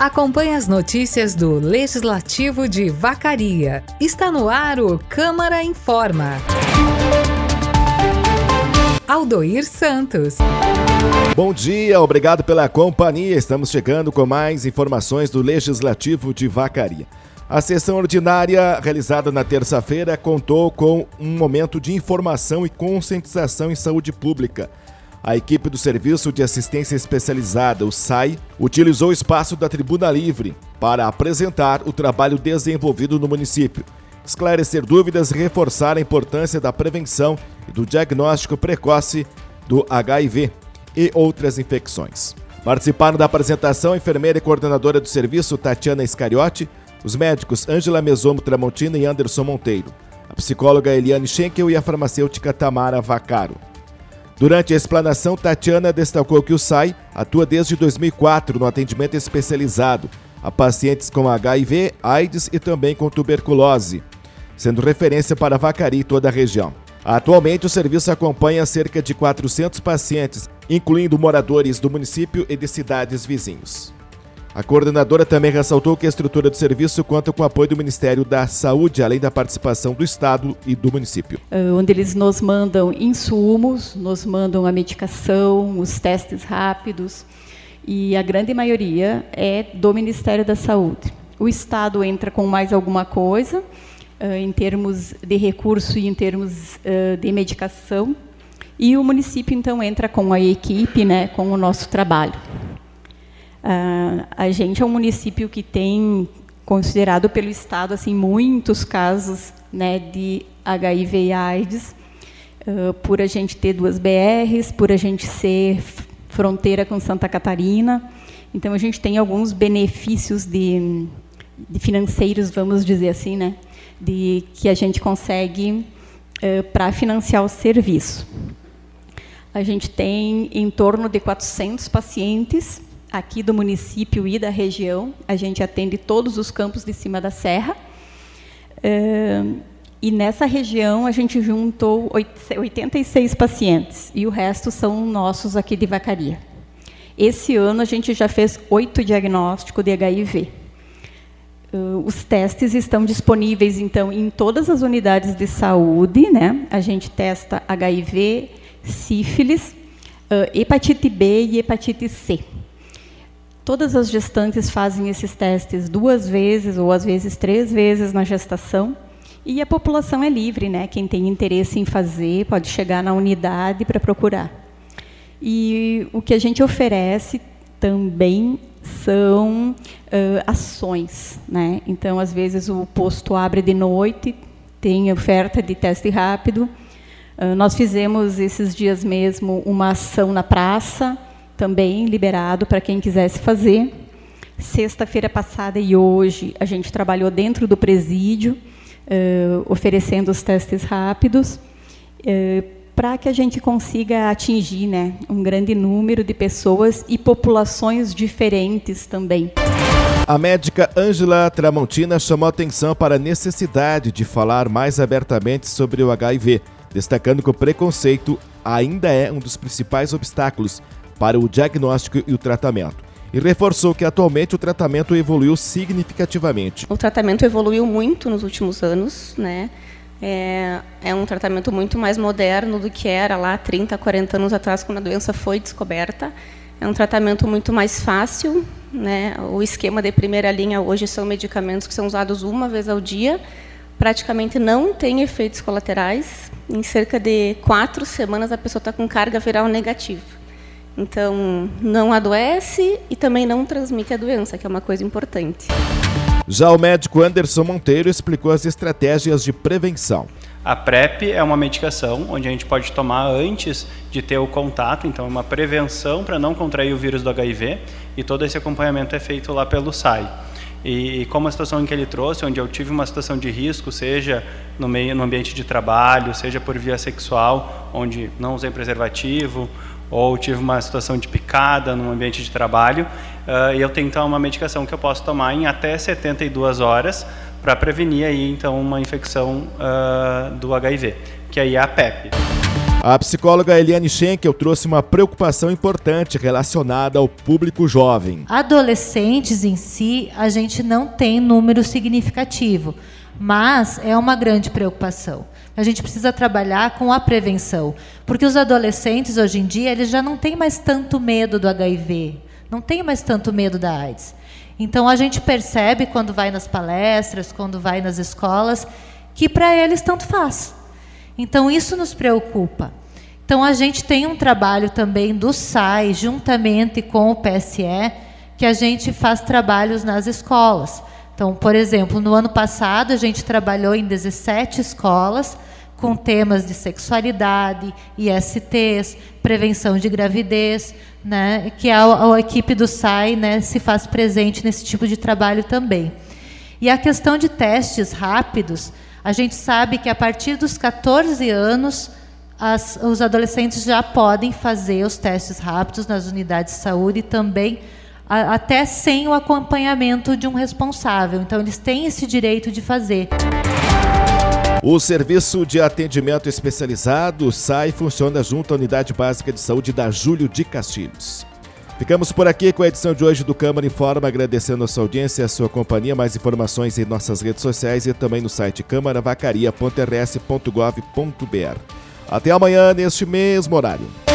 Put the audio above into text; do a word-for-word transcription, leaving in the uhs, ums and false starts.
Acompanhe as notícias do Legislativo de Vacaria. Está no ar o Câmara Informa. Aldoir Santos. Bom dia, obrigado pela companhia. Estamos chegando com mais informações do Legislativo de Vacaria. A sessão ordinária, realizada na terça-feira, contou com um momento de informação e conscientização em saúde pública. A equipe do Serviço de Assistência Especializada, o S A I, utilizou o espaço da Tribuna Livre para apresentar o trabalho desenvolvido no município, esclarecer dúvidas e reforçar a importância da prevenção e do diagnóstico precoce do H I V e outras infecções. Participaram da apresentação a enfermeira e coordenadora do serviço, Tatiana Iscariotti, os médicos Ângela Mesomo Tramontina e Anderson Monteiro, a psicóloga Eliane Schenkel e a farmacêutica Tamara Vaccaro. Durante a explanação, Tatiana destacou que o S A I atua desde dois mil e quatro no atendimento especializado a pacientes com H I V, AIDS e também com tuberculose, sendo referência para Vacaria e toda a região. Atualmente, o serviço acompanha cerca de quatrocentos pacientes, incluindo moradores do município e de cidades vizinhos. A coordenadora também ressaltou que a estrutura do serviço conta com o apoio do Ministério da Saúde, além da participação do Estado e do município. Onde eles nos mandam insumos, nos mandam a medicação, os testes rápidos, e a grande maioria é do Ministério da Saúde. O Estado entra com mais alguma coisa, em termos de recurso e em termos de medicação, e o município, então, entra com a equipe, né, com o nosso trabalho. Uh, a gente é um município que tem considerado pelo Estado assim, muitos casos, né, de H I V e AIDS, uh, por a gente ter duas B Rs, por a gente ser fronteira com Santa Catarina. Então, a gente tem alguns benefícios de, de financeiros, vamos dizer assim, né, de, que a gente consegue uh, para financiar o serviço. A gente tem em torno de quatrocentos pacientes aqui do município e da região. A gente atende todos os campos de cima da serra. Uh, e nessa região a gente juntou oitenta e seis pacientes, e o resto são nossos aqui de Vacaria. Esse ano a gente já fez oito diagnósticos de H I V. Uh, os testes estão disponíveis, então, em todas as unidades de saúde, né? A gente testa H I V, sífilis, uh, hepatite B e hepatite C. Todas as gestantes fazem esses testes duas vezes ou às vezes três vezes na gestação, e a população é livre, né? Quem tem interesse em fazer pode chegar na unidade para procurar. E o que a gente oferece também são uh, ações, né? Então, às vezes o posto abre de noite, tem oferta de teste rápido. Uh, nós fizemos esses dias mesmo uma ação na praça, também liberado para quem quisesse fazer. Sexta-feira passada e hoje, a gente trabalhou dentro do presídio, uh, oferecendo os testes rápidos, uh, para que a gente consiga atingir, né, um grande número de pessoas e populações diferentes também. A médica Ângela Tramontina chamou atenção para a necessidade de falar mais abertamente sobre o H I V, destacando que o preconceito ainda é um dos principais obstáculos para o diagnóstico e o tratamento. E reforçou que atualmente o tratamento evoluiu significativamente. O tratamento evoluiu muito nos últimos anos, né? É, é um tratamento muito mais moderno do que era lá trinta, quarenta anos atrás, quando a doença foi descoberta. É um tratamento muito mais fácil, né? O esquema de primeira linha hoje são medicamentos que são usados uma vez ao dia, praticamente não tem efeitos colaterais. Em cerca de quatro semanas a pessoa está com carga viral negativa. Então, não adoece e também não transmite a doença, que é uma coisa importante. Já o médico Anderson Monteiro explicou as estratégias de prevenção. A PrEP é uma medicação onde a gente pode tomar antes de ter o contato, então é uma prevenção para não contrair o vírus do H I V, e todo esse acompanhamento é feito lá pelo S A I. E, e como a situação em que ele trouxe, onde eu tive uma situação de risco, seja no, meio, no ambiente de trabalho, seja por via sexual, onde não usei preservativo, ou tive uma situação de picada no ambiente de trabalho, uh, e eu tenho então uma medicação que eu posso tomar em até setenta e duas horas para prevenir aí então uma infecção uh, do H I V, que aí é a PrEP. A psicóloga Eliane Schenkel trouxe uma preocupação importante relacionada ao público jovem. Adolescentes em si, a gente não tem número significativo, mas é uma grande preocupação. A gente precisa trabalhar com a prevenção, porque os adolescentes hoje em dia eles já não têm mais tanto medo do H I V, não têm mais tanto medo da AIDS. Então a gente percebe quando vai nas palestras, quando vai nas escolas, que para eles tanto faz. Então isso nos preocupa. Então a gente tem um trabalho também do S A I, juntamente com o P S E, que a gente faz trabalhos nas escolas. Então, por exemplo, no ano passado a gente trabalhou em dezessete escolas com temas de sexualidade, I S Ts, prevenção de gravidez, né, que a, a equipe do S A I, né, se faz presente nesse tipo de trabalho também. E a questão de testes rápidos, a gente sabe que a partir dos catorze anos, as, os adolescentes já podem fazer os testes rápidos nas unidades de saúde e também a, até sem o acompanhamento de um responsável. Então, eles têm esse direito de fazer. O Serviço de Atendimento Especializado, S A I, funciona junto à Unidade Básica de Saúde da Júlio de Castilhos. Ficamos por aqui com a edição de hoje do Câmara Informa, agradecendo a sua audiência e a sua companhia. Mais informações em nossas redes sociais e também no site câmara vacaria ponto r s ponto gov ponto b r. Até amanhã, neste mesmo horário.